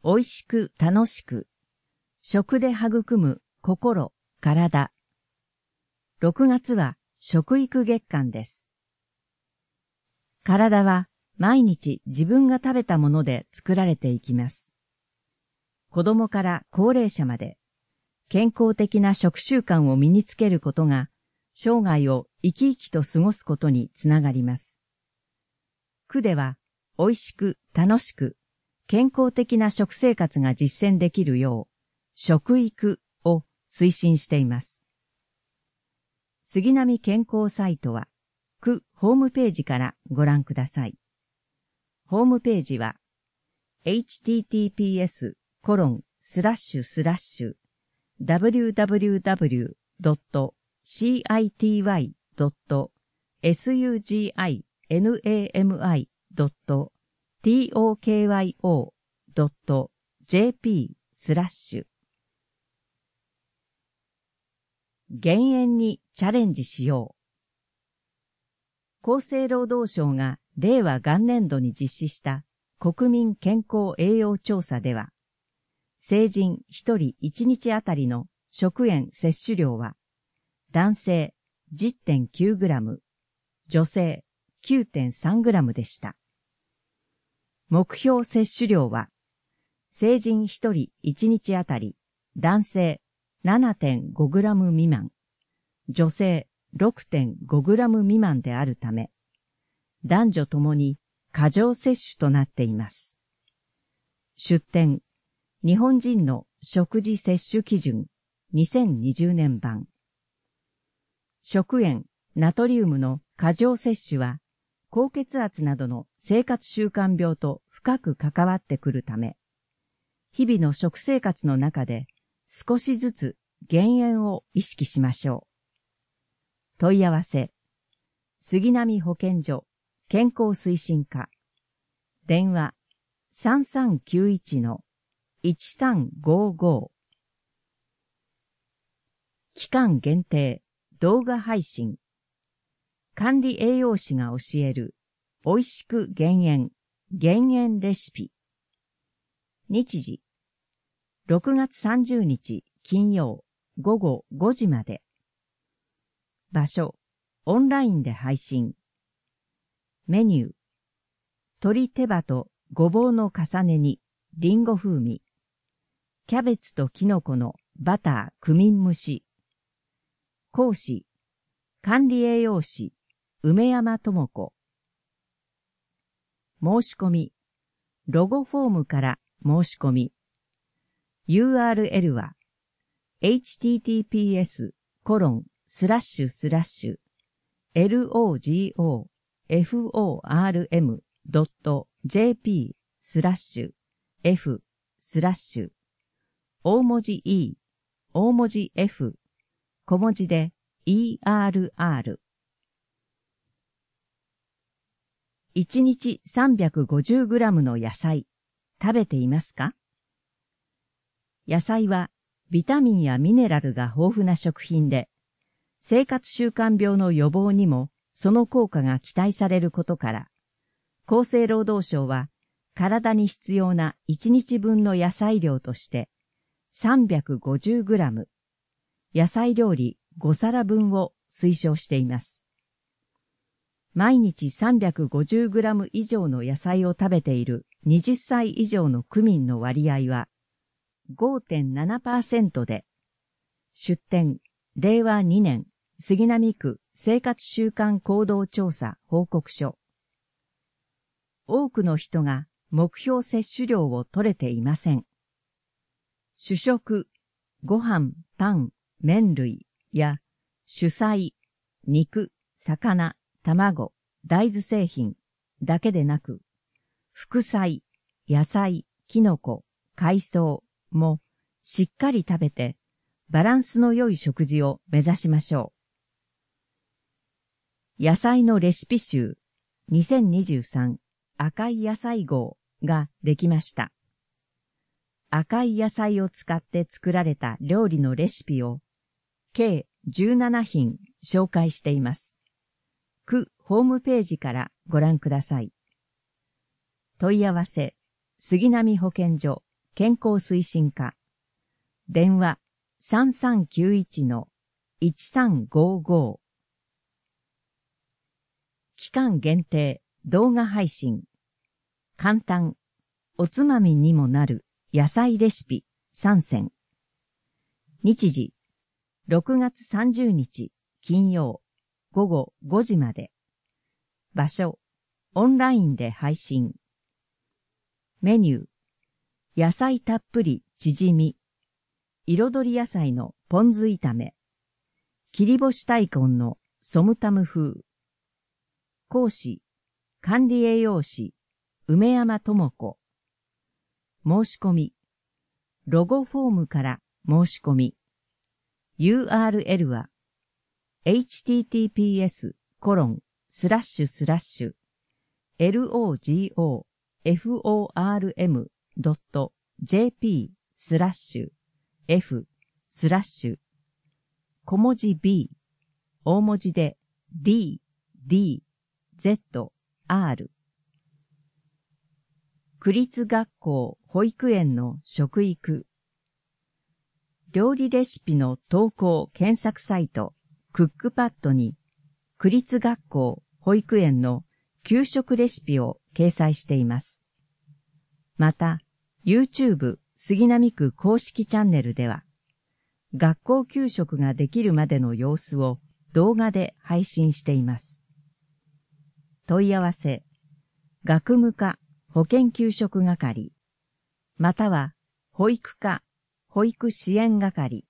おいしく楽しく、食で育む心、体。6月は食育月間です。体は毎日自分が食べたもので作られていきます。子供から高齢者まで、健康的な食習慣を身につけることが、生涯を生き生きと過ごすことにつながります。区では、おいしく楽しく、健康的な食生活が実践できるよう、食育を推進しています。杉並健康サイトは、区ホームページからご覧ください。ホームページは、www.city.suginami.tokyo.jp/減塩にチャレンジしよう。厚生労働省が令和元年度に実施した国民健康栄養調査では、成人1人1日あたりの食塩摂取量は、男性 10.9 グラム、女性 9.3 グラムでした。目標摂取量は、成人1人1日あたり、男性 7.5 グラム未満、女性 6.5 グラム未満であるため、男女ともに過剰摂取となっています。出典、日本人の食事摂取基準2020年版。食塩、ナトリウムの過剰摂取は、高血圧などの生活習慣病と深く関わってくるため、日々の食生活の中で少しずつ減塩を意識しましょう。問い合わせ、杉並保健所健康推進課、電話 3391-1355、期間限定動画配信、管理栄養士が教えるおいしく減塩レシピ。日時、6月30日金曜午後5時まで。場所、オンラインで配信。メニュー、鶏手羽とごぼうの重ね煮、リンゴ風味。キャベツとキノコのバタークミン蒸し。講師、管理栄養士、梅山智子。申し込み、ロゴフォームから申し込み。URL は、https://logoform.jp/f/ 大文字 E、大文字 F、小文字で ERR。1日 350g の野菜、食べていますか？野菜はビタミンやミネラルが豊富な食品で、生活習慣病の予防にもその効果が期待されることから、厚生労働省は体に必要な1日分の野菜量として350g、野菜料理5皿分を推奨しています。毎日 350g 以上の野菜を食べている20歳以上の区民の割合は 5.7% で、出典、令和2年杉並区生活習慣行動調査報告書。多くの人が目標摂取量を取れていません。主食、ご飯、パン、麺類や主菜、肉、魚、卵、大豆製品だけでなく、副菜、野菜、キノコ、海藻もしっかり食べてバランスの良い食事を目指しましょう。野菜のレシピ集2023赤い野菜号ができました。赤い野菜を使って作られた料理のレシピを計17品紹介しています。区ホームページからご覧ください。問い合わせ、杉並保健所健康推進課。電話3391-1355。期間限定動画配信。簡単、おつまみにもなる野菜レシピ3選。日時、6月30日金曜午後5時まで。場所、オンラインで配信。メニュー、野菜たっぷりチヂミ、彩り野菜のポン酢炒め、切り干し大根のソムタム風。講師、管理栄養士、梅山智子。申し込み、ロゴフォームから申し込み。URL は、https://logoform.jp/f/ 小文字 b、大文字で d、d、z、r。区立学校保育園の食育。料理レシピの投稿検索サイトクックパッドに区立学校保育園の給食レシピを掲載しています。また、YouTube 杉並区公式チャンネルでは、学校給食ができるまでの様子を動画で配信しています。問い合わせ、学務課保健給食係、または保育課保育支援係。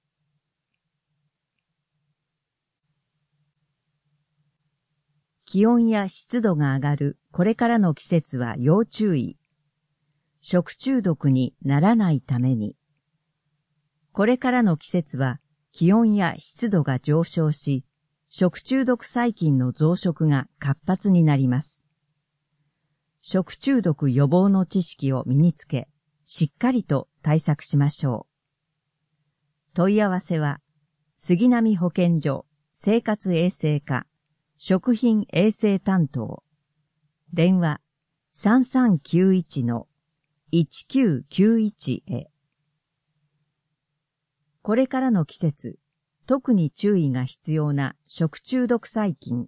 気温や湿度が上がるこれからの季節は要注意。食中毒にならないために。これからの季節は気温や湿度が上昇し、食中毒細菌の増殖が活発になります。食中毒予防の知識を身につけ、しっかりと対策しましょう。問い合わせは、杉並保健所生活衛生課食品衛生担当。電話3391-1991へ。これからの季節、特に注意が必要な食中毒細菌。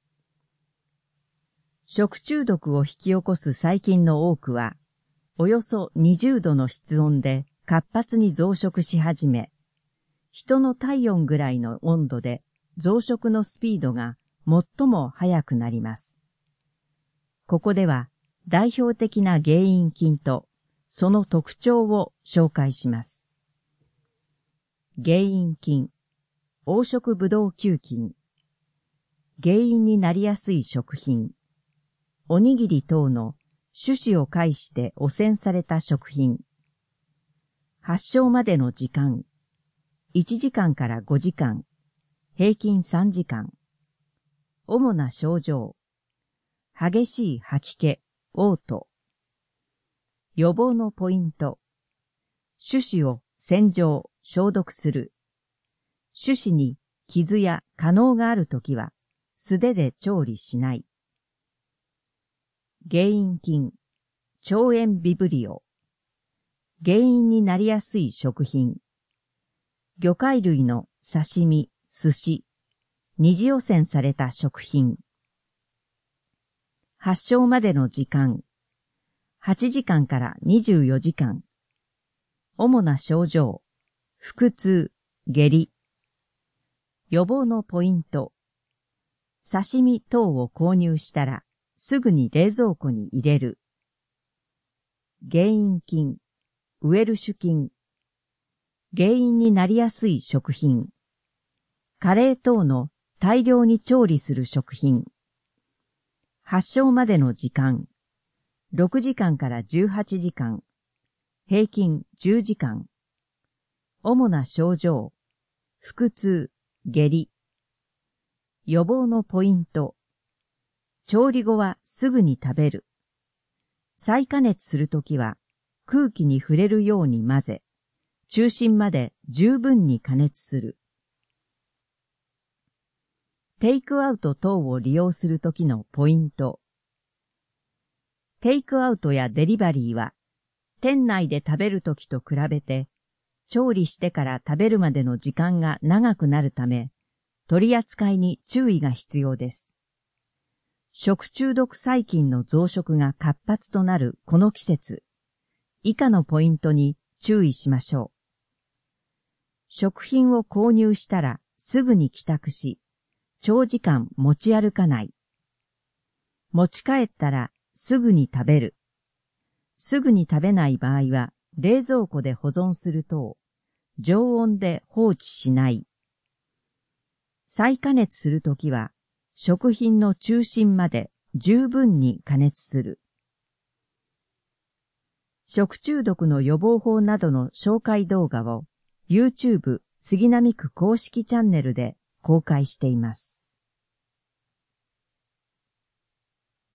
食中毒を引き起こす細菌の多くは、およそ20度の室温で活発に増殖し始め、人の体温ぐらいの温度で増殖のスピードが最も速くなります。ここでは代表的な原因菌とその特徴を紹介します。原因菌、黄色ブドウ球菌。原因になりやすい食品。おにぎり等の種子を介して汚染された食品。発症までの時間。1時間から5時間。平均3時間。主な症状。激しい吐き気、嘔吐。予防のポイント。種子を洗浄、消毒する。種子に傷や化膿があるときは、素手で調理しない。原因菌、腸炎ビブリオ。原因になりやすい食品。魚介類の刺身、寿司、二次汚染された食品。発症までの時間。8時間から24時間。主な症状。腹痛、下痢。予防のポイント。刺身等を購入したら、すぐに冷蔵庫に入れる。原因菌、ウエルシュ菌。原因になりやすい食品。カレー等の大量に調理する食品。発症までの時間。6時間から18時間。平均10時間。主な症状。腹痛、下痢。予防のポイント。調理後はすぐに食べる。再加熱するときは空気に触れるように混ぜ、中心まで十分に加熱する。テイクアウト等を利用するときのポイント。テイクアウトやデリバリーは、 店内で食べるときと比べて、調理してから食べるまでの時間が長くなるため、取り扱いに注意が必要です。食中毒細菌の増殖が活発となるこの季節、以下のポイントに注意しましょう。食品を購入したらすぐに帰宅し、長時間持ち歩かない。持ち帰ったらすぐに食べる。すぐに食べない場合は冷蔵庫で保存する等、常温で放置しない。再加熱するときは食品の中心まで十分に加熱する。食中毒の予防法などの紹介動画を YouTube 杉並区公式チャンネルで公開しています。